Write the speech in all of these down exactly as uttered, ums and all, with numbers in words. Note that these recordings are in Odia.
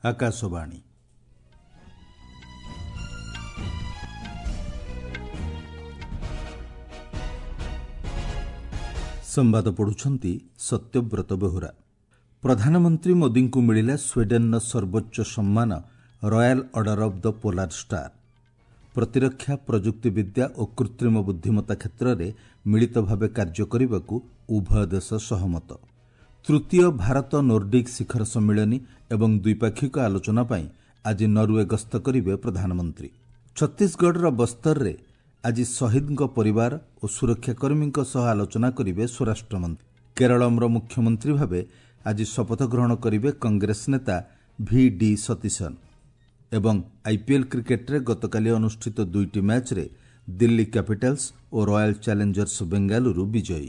आकाशवाणी संवाद पढ़ुछंती सत्यव्रत बेहुरा। प्रधानमंत्री मोदी को मिलिला स्वीडेन सर्वोच्च सम्मान Royal Order of the Polar Star. प्रतिरक्षा प्रजुक्ति विद्या और कृत्रिम बुद्धिमत्ता क्षेत्र में मिलित भाव कार्य करने को उभय देश सहमत। तृतीय भारत नोर्डिक शिखर सम्मेलन एवं द्विपाक्षिक आलोचना पाई आज नॉर्वे गस्त करेंगे प्रधानमंत्री। छत्तीसगढ़ बस्तर रे आज शहीद परिवार और सुरक्षाकर्मी सह आलोचना करेंगे स्वराष्ट्र मंत्री। केरलम मुख्यमंत्री भावे आज शपथ ग्रहण करेंगे कांग्रेस नेता भी डी सतीशन। एवं आईपीएल क्रिकेट रे गतकाली अनुष्ठित दुईटी मैच रे दिल्ली कैपिटल्स और रॉयल चैलेंजर्स बेंगालुरु विजयी।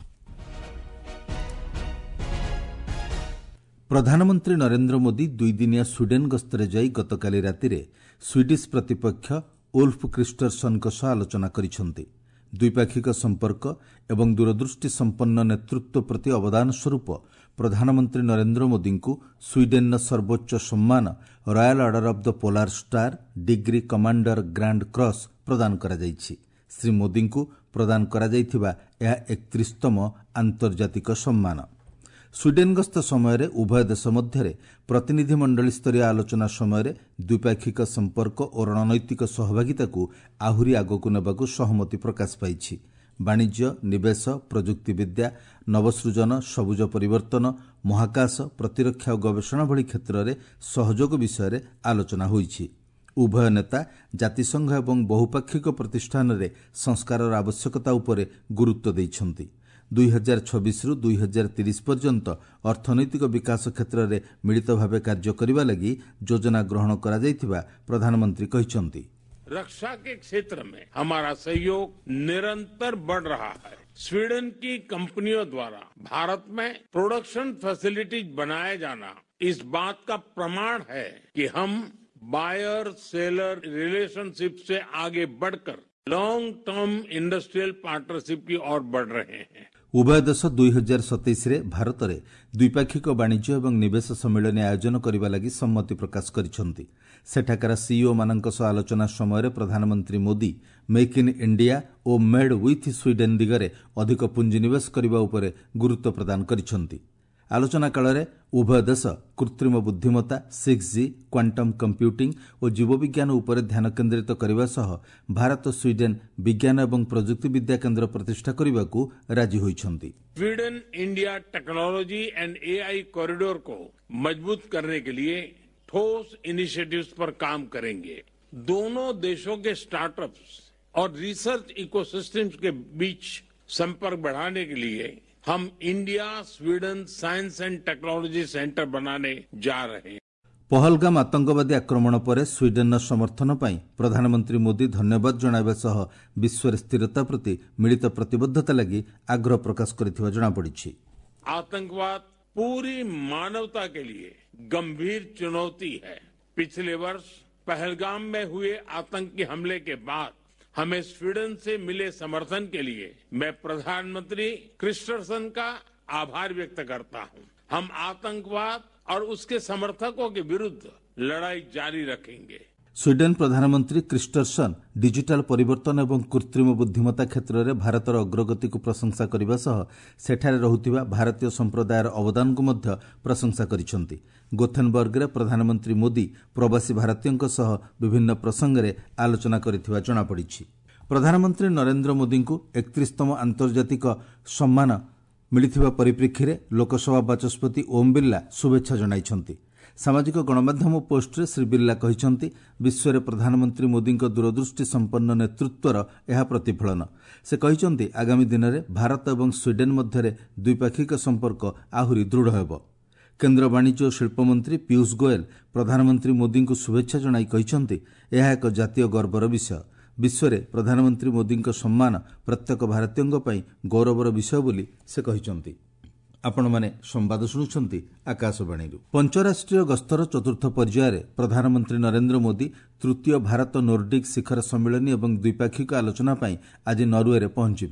प्रधानमंत्री नरेंद्र मोदी दुई दिनिया स्वीडेन गस्तरे जाई गतकाली रातिरे स्वीडिश प्रतिपक्ष उल्फ क्रिस्टरसन सह आलोचना करिसेंति। द्विपाक्षिक संपर्क एवं दूरदृष्टि संपन्न नेतृत्व प्रति अवदान स्वरूप प्रधानमंत्री नरेंद्र मोदी को स्वीडेन सर्वोच्च सम्मान Royal Order of the Polar Star degree commander grand cross प्रदान करा जायछि। श्री मोदी को प्रदान करा जायथिबा यह इकतीसतम आंतर्जातिक सम्मान। स्वीडेन गस्त समय उभय देश मध्य प्रतिनिधि मंडल स्तरीय आलोचना समय द्विपाक्षिक संपर्क और रणनैतिक सहभागिता को आहुरी आगकु नेबाकु सहमति प्रकाश पाइछि। वाणिज्य, निवेश, प्रजुक्ति विद्या, नवसृजन, सबुज परिवर्तन, महाकाश, प्रतिरक्षा और गवेषणा भली क्षेत्र में सहयोग विषय आलोचना होइछि। उभय नेता जातिसंघ एवं बहुपाक्षिक प्रतिष्ठान रे संस्कार आवश्यकता उपरे गुरुत्व दैछन्ति। दुई हजार छब्बीस रु दुई हजार तीस पर्यंत अर्थनैतिक विकास क्षेत्र में मिलित भाव कार्य करने लगी योजना ग्रहण करा जायथिबा प्रधानमंत्री कहिसंति। रक्षा के क्षेत्र में हमारा सहयोग निरंतर बढ़ रहा है। स्वीडन की कंपनियों द्वारा भारत में प्रोडक्शन फैसिलिटीज बनाया जाना इस बात का प्रमाण है कि हम बायर सेलर रिलेशनशिप से आगे बढ़कर लॉन्ग टर्म इंडस्ट्रियल पार्टनरशिप की ओर बढ़ रहे हैं। उभय देश दुई हजार सतैश रे भारत में द्विपाक्षिक वाणिज्य एवं निवेश सम्मेलन आयोजन करने लगी सम्मति प्रकाश करिसेंति। सेठाकार सीईओ मानक सह आलोचना समय प्रधानमंत्री मोदी मेक इन इंडिया और मेड विथ स्वीडेन दिगरे अधिक पुंजीनिवेश करने उपरे गुरुत्व प्रदान करिसेंति। आलोचना काल में उभय देश कृत्रिम बुद्धिमत्ता, सिक्स जी, क्वांटम कंप्यूटिंग और जीवविज्ञान उपर ध्यान केन्द्रित करने सह भारत स्वीडेन विज्ञान एवं प्रजुक्ति विद्या केन्द्र प्रतिष्ठा करने को राजी होइछन्ति। Sweden India technology and AI corridor को मजबूत करने के लिए ठोस इनिशिएटिव्स पर काम करेंगे। दोनों देशों के स्टार्टअप्स और रिसर्च इकोसिस्टम्स के बीच संपर्क बढ़ाने के लिए हम India Sweden science and technology centre बनाने जा रहे हैं। पहलगाम आतंकवादी आक्रमण पर स्वीडेन समर्थन पाई प्रधानमंत्री मोदी धन्यवाद जणाइबा सह विश्व स्थिरता प्रति मिलित प्रतिबद्धता लगी आग्रह प्रकाश करथिबा जणा पड़िछि। आतंकवाद पूरी मानवता के लिए गंभीर चुनौती है। पिछले वर्ष पहलगाम में हुए आतंकी हमले के बाद हमें स्वीडन से मिले समर्थन के लिए मैं प्रधानमंत्री क्रिस्टरसन का आभार व्यक्त करता हूं। हम आतंकवाद और उसके समर्थकों के विरुद्ध लड़ाई जारी रखेंगे। स्वीडन प्रधानमंत्री क्रिस्टरसन डिजिटल परिवर्तन एवं कृत्रिम बुद्धिमत्ता क्षेत्र में भारतर अग्रगति को प्रशंसा करने सह सेठारे रहुथिबा भारतीय संप्रदायर अवदान को मध्य प्रशंसा करिसेंति। गोथेनबर्ग रे प्रधानमंत्री मोदी प्रवासी भारतीयों सह विभिन्न प्रसंग में आलोचना करिथिबा जणा पड़िछि। प्रधानमंत्री नरेंद्र मोदी को इकतीसतम आंतर्जातिक सम्मान मिलिथिबा परिप्रेक्षी रे लोकसभा बाचस्पति ओम बिर्ला शुभेच्छा जणाइछन्ति। सामाजिक गणमाध्यम पोस्ट रे श्री बिर्ला कहिसंति विश्व रे प्रधानमंत्री मोदी दूरदृष्टि संपन्न नेतृत्वर यह प्रतिफलन। से कहिसंति आगामी दिन में भारत और स्वीडेन मध्य द्विपाक्षिक संपर्क आहुरी दृढ़ हेबो। केन्द्र वाणिज्य और शिल्प मंत्री पीयूष गोयल प्रधानमंत्री मोदी को शुभेच्छा जणाई कहिसंति यह एक जातीय गर्वर विषय। विश्व में प्रधानमंत्री मोदी सम्मान प्रत्येक भारतीयों पई गौरवर विषय बोली से कहिसंति। आपण माने संवाद शुणुछंती आकाशवाणी। पंचराष्ट्रीय गस्तर चतुर्थ पर्यायर प्रधानमंत्री नरेंद्र मोदी तृतीय भारत नोर्डिक शिखर सम्मेलन एवं द्विपाक्षिक आलोचना पाई आज नॉर्वे पहुंचे।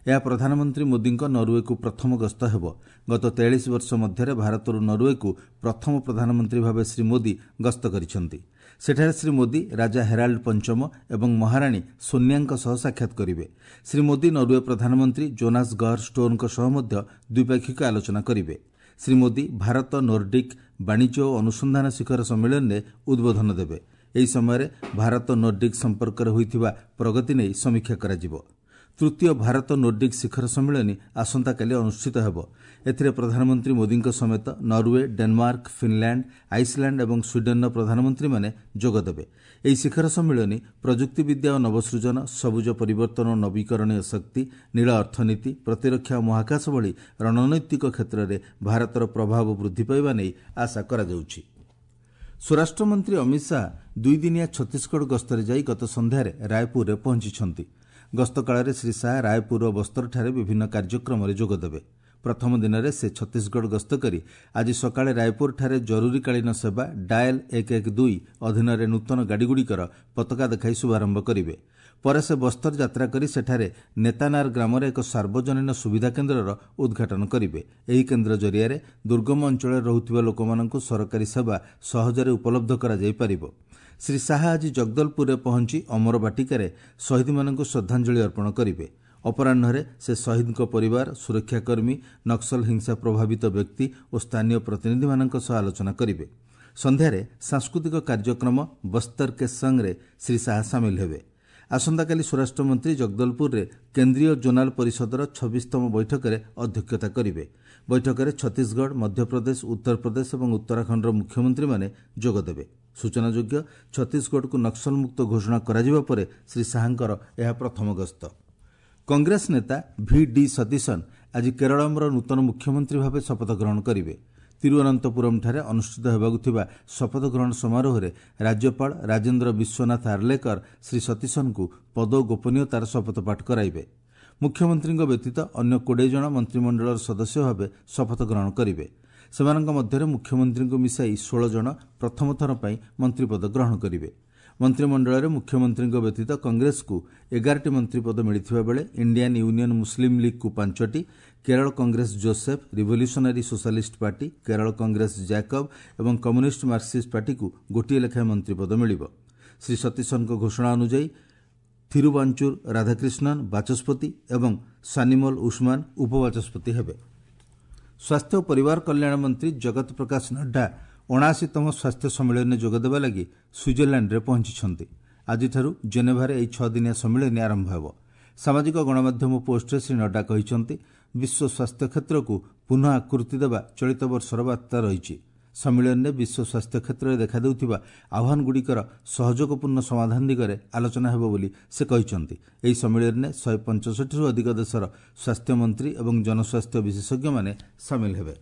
ଏହା ପ୍ରଧାନମନ୍ତ୍ରୀ ମୋଦିଙ୍କ ନରୱେକୁ ପ୍ରଥମ ଗସ୍ତ ହେବ। ଗତ ତେୟାଳିଶ ବର୍ଷ ମଧ୍ୟରେ ଭାରତରୁ ନରୱେକୁ ପ୍ରଥମ ପ୍ରଧାନମନ୍ତ୍ରୀ ଭାବେ ଶ୍ରୀ ମୋଦି ଗସ୍ତ କରିଛନ୍ତି। ସେଠାରେ ଶ୍ରୀ ମୋଦି ରାଜା ହେରାଲ୍ଡ ପଞ୍ଚମ ଏବଂ ମହାରାଣୀ ସୋନିଆଙ୍କ ସହ ସାକ୍ଷାତ କରିବେ। ଶ୍ରୀ ମୋଦି ନରୱେ ପ୍ରଧାନମନ୍ତ୍ରୀ ଜୋନାସ୍ ଗହର ଷ୍ଟୋରଙ୍କ ସହ ମଧ୍ୟ ଦ୍ୱିପାକ୍ଷିକ ଆଲୋଚନା କରିବେ। ଶ୍ରୀ ମୋଦି ଭାରତ ନୋର୍ଡିକ୍ ବାଣିଜ୍ୟ ଓ ଅନୁସନ୍ଧାନ ଶିଖର ସମ୍ମିଳନୀରେ ଉଦ୍ବୋଧନ ଦେବେ। ଏହି ସମୟରେ ଭାରତ ନୋର୍ଡିକ୍ ସମ୍ପର୍କରେ ହୋଇଥିବା ପ୍ରଗତି ନେଇ ସମୀକ୍ଷା କରାଯିବ। ତୃତୀୟ ଭାରତ ନୋର୍ଡିକ୍ ଶିଖର ସମ୍ମିଳନୀ ଆସନ୍ତାକାଲି ଅନୁଷ୍ଠିତ ହେବ। ଏଥିରେ ପ୍ରଧାନମନ୍ତ୍ରୀ ମୋଦିଙ୍କ ସମେତ ନରୱେ, ଡେନମାର୍କ, ଫିନଲ୍ୟାଣ୍ଡ, ଆଇସଲ୍ୟାଣ୍ଡ ଏବଂ ସ୍ୱିଡେନ୍ର ପ୍ରଧାନମନ୍ତ୍ରୀମାନେ ଯୋଗଦେବେ। ଏହି ଶିଖର ସମ୍ମିଳନୀ ପ୍ରଯୁକ୍ତିବିଦ୍ୟା ଓ ନବସୃଜନ, ସବୁଜ ପରିବର୍ତ୍ତନ ଓ ନବୀକରଣୀୟ ଶକ୍ତି, ନୀଳ ଅର୍ଥନୀତି, ପ୍ରତିରକ୍ଷା ଓ ମହାକାଶ ଭଳି ରଣନୈତିକ କ୍ଷେତ୍ରରେ ଭାରତର ପ୍ରଭାବ ବୃଦ୍ଧି ପାଇବା ନେଇ ଆଶା କରାଯାଉଛି। ସ୍ୱରାଷ୍ଟ୍ରମନ୍ତ୍ରୀ ଅମିତ ଶାହା ଦୁଇଦିନିଆ ଛତିଶଗଡ଼ ଗସ୍ତରେ ଯାଇ ଗତ ସନ୍ଧ୍ୟାରେ ରାୟପୁରରେ ପହଞ୍ଚିଛନ୍ତି। ଗସ୍ତ କାଳରେ ଶ୍ରୀ ଶାହା ରାୟପୁର ଓ ବସ୍ତରଠାରେ ବିଭିନ୍ନ କାର୍ଯ୍ୟକ୍ରମରେ ଯୋଗଦେବେ। ପ୍ରଥମ ଦିନରେ ସେ ଛତିଶଗଡ଼ ଗସ୍ତ କରି ଆଜି ସକାଳେ ରାୟପୁରଠାରେ ଜରୁରୀକାଳୀନ ସେବା ଡାଏଲ୍ ଏକ ଏକ ଦୁଇ ଅଧୀନରେ ନୂତନ ଗାଡ଼ିଗୁଡ଼ିକର ପତାକା ଦେଖାଇ ଶୁଭାରମ୍ଭ କରିବେ। ପରେ ସେ ବସ୍ତର ଯାତ୍ରା କରି ସେଠାରେ ନେତାନାର ଗ୍ରାମରେ ଏକ ସାର୍ବଜନୀନ ସୁବିଧା କେନ୍ଦ୍ରର ଉଦ୍ଘାଟନ କରିବେ। ଏହି କେନ୍ଦ୍ର ଜରିଆରେ ଦୁର୍ଗମ ଅଞ୍ଚଳରେ ରହୁଥିବା ଲୋକମାନଙ୍କୁ ସରକାରୀ ସେବା ସହଜରେ ଉପଲବ୍ଧ କରାଯାଇପାରିବ। ଶ୍ରୀ ଶାହା ଆଜି ଜଗଦଲପୁରରେ ପହଞ୍ଚି ଅମର ବାଟିକାରେ ଶହୀଦମାନଙ୍କୁ ଶ୍ରଦ୍ଧାଞ୍ଜଳି ଅର୍ପଣ କରିବେ। ଅପରାହ୍ନରେ ସେ ଶହୀଦଙ୍କ ପରିବାର, ସୁରକ୍ଷାକର୍ମୀ, ନକ୍ସଲ ହିଂସା ପ୍ରଭାବିତ ବ୍ୟକ୍ତି ଓ ସ୍ଥାନୀୟ ପ୍ରତିନିଧିମାନଙ୍କ ସହ ଆଲୋଚନା କରିବେ। ସନ୍ଧ୍ୟାରେ ସାଂସ୍କୃତିକ କାର୍ଯ୍ୟକ୍ରମ ବସ୍ତର କେ ସଙ୍ଗରେ ଶ୍ରୀ ଶାହା ସାମିଲ ହେବେ। ଆସନ୍ତାକାଲି ସ୍ୱରାଷ୍ଟ୍ରମନ୍ତ୍ରୀ ଜଗଦଲପୁରରେ କେନ୍ଦ୍ରୀୟ ଜୋନାଲ ପରିଷଦର ଛବିଶତମ ବୈଠକରେ ଅଧ୍ୟକ୍ଷତା କରିବେ। ବୈଠକରେ ଛତିଶଗଡ଼, ମଧ୍ୟପ୍ରଦେଶ, ଉତ୍ତରପ୍ରଦେଶ ଏବଂ ଉତ୍ତରାଖଣ୍ଡର ମୁଖ୍ୟମନ୍ତ୍ରୀମାନେ ଯୋଗଦେବେ। ସୂଚନାଯୋଗ୍ୟ, ଛତିଶଗଡ଼କୁ ନକ୍ସଲମୁକ୍ତ ଘୋଷଣା କରାଯିବା ପରେ ଶ୍ରୀ ଶାହାଙ୍କର ଏହା ପ୍ରଥମ ଗସ୍ତ। କଂଗ୍ରେସ ନେତା ଭି ଡି ସତୀଶନ୍ ଆଜି କେରଳମର ନୂତନ ମୁଖ୍ୟମନ୍ତ୍ରୀ ଭାବେ ଶପଥ ଗ୍ରହଣ କରିବେ। ତିରୁଅନନ୍ତପୁରମ୍ଠାରେ ଅନୁଷ୍ଠିତ ହେବାକୁ ଥିବା ଶପଥ ଗ୍ରହଣ ସମାରୋହରେ ରାଜ୍ୟପାଳ ରାଜେନ୍ଦ୍ର ବିଶ୍ୱନାଥ ଆର୍ଲେକର ଶ୍ରୀ ସତୀଶନ୍ଙ୍କୁ ପଦ ଓ ଗୋପନୀୟତାର ଶପଥପାଠ କରାଇବେ। ମୁଖ୍ୟମନ୍ତ୍ରୀଙ୍କ ବ୍ୟତୀତ ଅନ୍ୟ କୋଡ଼ିଏ ଜଣ ମନ୍ତ୍ରିମଣ୍ଡଳର ସଦସ୍ୟ ଭାବେ ଶପଥ ଗ୍ରହଣ କରିବେ। ସେମାନଙ୍କ ମଧ୍ୟରେ ମୁଖ୍ୟମନ୍ତ୍ରୀଙ୍କୁ ମିଶାଇ ଷୋହଳ ଜଣ ପ୍ରଥମ ଥର ପାଇଁ ମନ୍ତ୍ରୀପଦ ଗ୍ରହଣ କରିବେ। ମନ୍ତ୍ରିମଣ୍ଡଳରେ ମୁଖ୍ୟମନ୍ତ୍ରୀଙ୍କ ବ୍ୟତୀତ କଂଗ୍ରେସକୁ ଏଗାରଟି ମନ୍ତ୍ରୀପଦ ମିଳିଥିବା ବେଳେ ଇଣ୍ଡିଆନ୍ ୟୁନିୟନ୍ ମୁସଲିମ୍ ଲିଗ୍କୁ ପାଞ୍ଚଟି, Kerala Congress Joseph, Revolutionary Socialist Party, Kerala Congress Jacob ଏବଂ କମ୍ୟୁନିଷ୍ଟ ମାର୍କସିଷ୍ଟ ପାର୍ଟିକୁ ଗୋଟିଏ ଲେଖାଏଁ ମନ୍ତ୍ରୀପଦ ମିଳିବ। ଶ୍ରୀ ସତୀଶନ୍ଙ୍କ ଘୋଷଣା ଅନୁଯାୟୀ ଥିରୁବାଞ୍ଚୁର ରାଧାକ୍ରିଷ୍ଣନ୍ ବାଚସ୍ପତି ଏବଂ ସାନିମୋଲ ଉସ୍ମାନ ଉପବାଚସ୍ପତି ହେବେ। ସ୍ୱାସ୍ଥ୍ୟ ଓ ପରିବାର କଲ୍ୟାଣ ମନ୍ତ୍ରୀ ଜଗତ ପ୍ରକାଶ ନଡ୍ଡା ଅଣାଅଶୀତମ ସ୍ୱାସ୍ଥ୍ୟ ସମ୍ମିଳନୀରେ ଯୋଗଦେବା ଲାଗି ସୁଇଜରଲ୍ୟାଣ୍ଡରେ ପହଞ୍ଚିଛନ୍ତି। ଆଜିଠାରୁ ଜେନେଭାରେ ଏହି ଛଅ ଦିନିଆ ସମ୍ମିଳନୀ ଆରମ୍ଭ ହେବ। ସାମାଜିକ ଗଣମାଧ୍ୟମ ପୋଷ୍ଟରେ ଶ୍ରୀ ନଡ୍ଡା କହିଛନ୍ତି, ବିଶ୍ୱ ସ୍ୱାସ୍ଥ୍ୟ କ୍ଷେତ୍ରକୁ ପୁନଃ ଆକୃତି ଦେବା ଚଳିତ ବର୍ଷର ବାର୍ତ୍ତା ରହିଛି। ସମ୍ମିଳନୀରେ ବିଶ୍ୱ ସ୍ୱାସ୍ଥ୍ୟ କ୍ଷେତ୍ରରେ ଦେଖାଦେଉଥିବା ଆହ୍ୱାନଗୁଡ଼ିକର ସହଯୋଗପୂର୍ଣ୍ଣ ସମାଧାନ ଦିଗରେ ଆଲୋଚନା ହେବ ବୋଲି ସେ କହିଛନ୍ତି। ଏହି ସମ୍ମିଳନୀରେ ଶହେ ପଞ୍ଚଷଠିରୁ ଅଧିକ ଦେଶର ସ୍ୱାସ୍ଥ୍ୟମନ୍ତ୍ରୀ ଏବଂ ଜନସ୍ୱାସ୍ଥ୍ୟ ବିଶେଷଜ୍ଞମାନେ ସାମିଲ ହେବେ।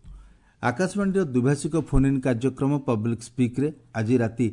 ଆକାଶବାଣୀର ଦ୍ୱିଭାଷିକ ଫୋନ୍ ଇନ୍ କାର୍ଯ୍ୟକ୍ରମ ପବ୍ଲିକ୍ ସ୍ପିକ୍ରେ ଆଜି ରାତି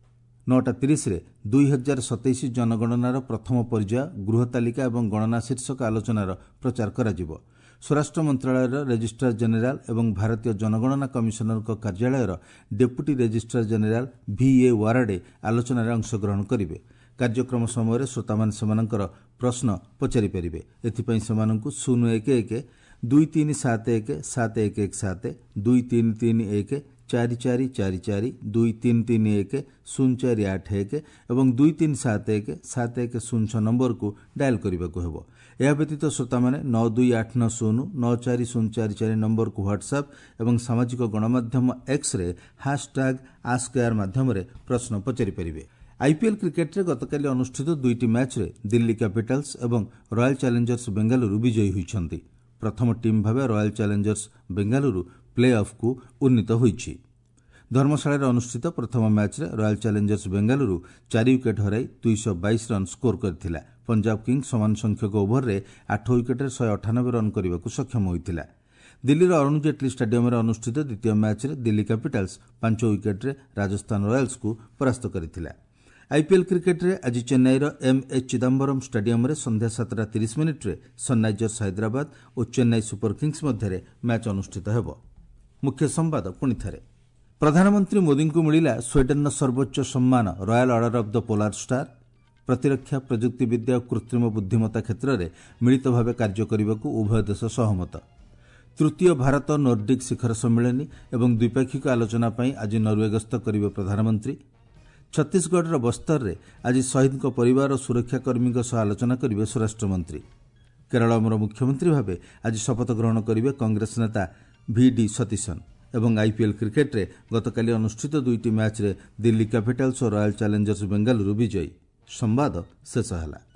ନଅଟା ତିରିଶରେ ଦୁଇ ହଜାର ସତେଇଶ ଜନଗଣନାର ପ୍ରଥମ ପର୍ଯ୍ୟାୟ ଗୃହ ତାଲିକା ଏବଂ ଗଣନା ଶୀର୍ଷକ ଆଲୋଚନାର ପ୍ରଚାର କରାଯିବ। ସ୍ୱରାଷ୍ଟ୍ର ମନ୍ତ୍ରଣାଳୟର ରେଜିଷ୍ଟ୍ରାର ଜେନେରାଲ ଏବଂ ଭାରତୀୟ ଜନଗଣନା କମିଶନରଙ୍କ କାର୍ଯ୍ୟାଳୟର deputy registrar general V A Warade ଆଲୋଚନାରେ ଅଂଶଗ୍ରହଣ କରିବେ। କାର୍ଯ୍ୟକ୍ରମ ସମୟରେ ଶ୍ରୋତାମାନେ ସେମାନଙ୍କର ପ୍ରଶ୍ନ ପଚାରିପାରିବେ। ଏଥିପାଇଁ ସେମାନଙ୍କୁ ଶୂନ ଏକ ଏକ ଦୁଇ ତିନି ସାତ ଏକ ସାତ ଏକ ଏକ ସାତ, ଦୁଇ ତିନି ତିନି ଏକ ଚାରି ଚାରି ଚାରି ଚାରି, ଦୁଇ ତିନି ତିନି ଏକ ଶୂନ ଚାରି ଆଠ ଏକ ଏବଂ ଦୁଇ ତିନି ସାତ ଏକ ସାତ ଏକ ଶୂନ ଛଅ ନମ୍ବରକୁ ଡାଏଲ୍ କରିବାକୁ ହେବ। ଏହା ବ୍ୟତୀତ ଶ୍ରୋତାମାନେ ନଅ ଦୁଇ ଆଠ ନଅ ଶୂନ ନଅ ଚାରି ଶୂନ ଚାରି ଚାରି ନମ୍ବରକୁ ହ୍ୱାଟ୍ସଆପ୍ ଏବଂ ସାମାଜିକ ଗଣମାଧ୍ୟମ ଏକ୍ସରେ ହାସ୍ଟ୍ୟାଗ୍ ଆସ୍କ ଏୟାର ମାଧ୍ୟମରେ ପ୍ରଶ୍ନ ପଚାରିପାରିବେ। ଆଇପିଏଲ୍ କ୍ରିକେଟରେ ଗତକାଲି ଅନୁଷ୍ଠିତ ଦୁଇଟି ମ୍ୟାଚ୍ରେ ଦିଲ୍ଲୀ କ୍ୟାପିଟାଲ୍ସ ଏବଂ ରୟାଲ୍ ଚ୍ୟାଲେଞ୍ଜର୍ସ ବେଙ୍ଗାଲୁରୁ ବିଜୟୀ ହୋଇଛନ୍ତି। ପ୍ରଥମ ଟିମ୍ ଭାବେ ରୟାଲ୍ ଚ୍ୟାଲେଞ୍ଜର୍ସ ବେଙ୍ଗାଲୁରୁ ପ୍ଲେ ଅଫ୍କୁ ଉନ୍ନୀତ ହୋଇଛି। ଧର୍ମଶାଳାରେ ଅନୁଷ୍ଠିତ ପ୍ରଥମ ମ୍ୟାଚ୍ରେ ରୟାଲ୍ ଚ୍ୟାଲେଞ୍ଜର୍ସ ବେଙ୍ଗାଲୁରୁ ଚାରି ୱିକେଟ୍ ହରାଇ ଦୁଇଶହ ବାଇଶ ରନ୍ ସ୍କୋର କରିଥିଲା। ପଞ୍ଜାବ କିଙ୍ଗ୍ସ ସମାନ ସଂଖ୍ୟକ ଓଭରରେ ଆଠ ୱିକେଟ୍ରେ ଶହେ ଅଠାନବେ ରନ୍ କରିବାକୁ ସକ୍ଷମ ହୋଇଥିଲା। ଦିଲ୍ଲୀର ଅରୁଣ ଜେଟ୍ଲୀ ଷ୍ଟାଡିୟମରେ ଅନୁଷ୍ଠିତ ଦ୍ୱିତୀୟ ମ୍ୟାଚ୍ରେ ଦିଲ୍ଲୀ କ୍ୟାପିଟାଲ୍ସ ପାଞ୍ଚ ୱିକେଟ୍ରେ ରାଜସ୍ଥାନ ରୟାଲ୍ସକୁ ପରାସ୍ତ କରିଥିଲା। ଆଇପିଏଲ୍ କ୍ରିକେଟରେ ଆଜି ଚେନ୍ନାଇର ଏମ୍ ଏ ଚିଦାମ୍ବରମ୍ ଷ୍ଟାଡିୟମରେ ସନ୍ଧ୍ୟା ସାତଟା ତିରିଶ ମିନିଟ୍ରେ ସନ୍ରାଇଜର୍ସ ହାଇଦ୍ରାବାଦ ଓ ଚେନ୍ନାଇ ସୁପର କିଙ୍ଗ୍ସ ମଧ୍ୟରେ ମ୍ୟାଚ୍ ଅନୁଷ୍ଠିତ ହେବ। ମୁଖ୍ୟ ସମ୍ବାଦ ପୁଣିଥରେ। ପ୍ରଧାନମନ୍ତ୍ରୀ ମୋଦିଙ୍କୁ ମିଳିଲା ସ୍ୱିଡେନ୍ର ସର୍ବୋଚ୍ଚ ସମ୍ମାନ Royal Order of the Polar Star. ପ୍ରତିରକ୍ଷା ପ୍ରଯୁକ୍ତିବିଦ୍ୟା ଓ କୃତ୍ରିମ ବୁଦ୍ଧିମତ୍ତା କ୍ଷେତ୍ରରେ ମିଳିତ ଭାବେ କାର୍ଯ୍ୟ କରିବାକୁ ଉଭୟ ଦେଶ ସହମତ। ତୃତୀୟ ଭାରତ ନୋର୍ଡିକ୍ ଶିଖର ସମ୍ମିଳନୀ ଏବଂ ଦ୍ୱିପାକ୍ଷିକ ଆଲୋଚନା ପାଇଁ ଆଜି ନରୱେ ଗସ୍ତ କରିବେ ପ୍ରଧାନମନ୍ତ୍ରୀ। ଛତିଶଗଡ଼ର ବସ୍ତରରେ ଆଜି ଶହୀଦଙ୍କ ପରିବାର ଓ ସୁରକ୍ଷାକର୍ମୀଙ୍କ ସହ ଆଲୋଚନା କରିବେ ସ୍ୱରାଷ୍ଟ୍ରମନ୍ତ୍ରୀ। କେରଳର ମୁଖ୍ୟମନ୍ତ୍ରୀ ଭାବେ ଆଜି ଶପଥ ଗ୍ରହଣ କରିବେ କଂଗ୍ରେସ ନେତା ଭିଡି ସତୀଶନ୍। ଏବଂ ଆଇପିଏଲ୍ କ୍ରିକେଟ୍ରେ ଗତକାଲି ଅନୁଷ୍ଠିତ ଦୁଇଟି ମ୍ୟାଚ୍ରେ ଦିଲ୍ଲୀ କ୍ୟାପିଟାଲ୍ସ ଓ ରୟାଲ୍ ଚ୍ୟାଲେଞ୍ଜର୍ସ ବେଙ୍ଗାଲୁରୁ ବିଜୟୀ। ସମ୍ବାଦ ଶେଷ ହେଲା।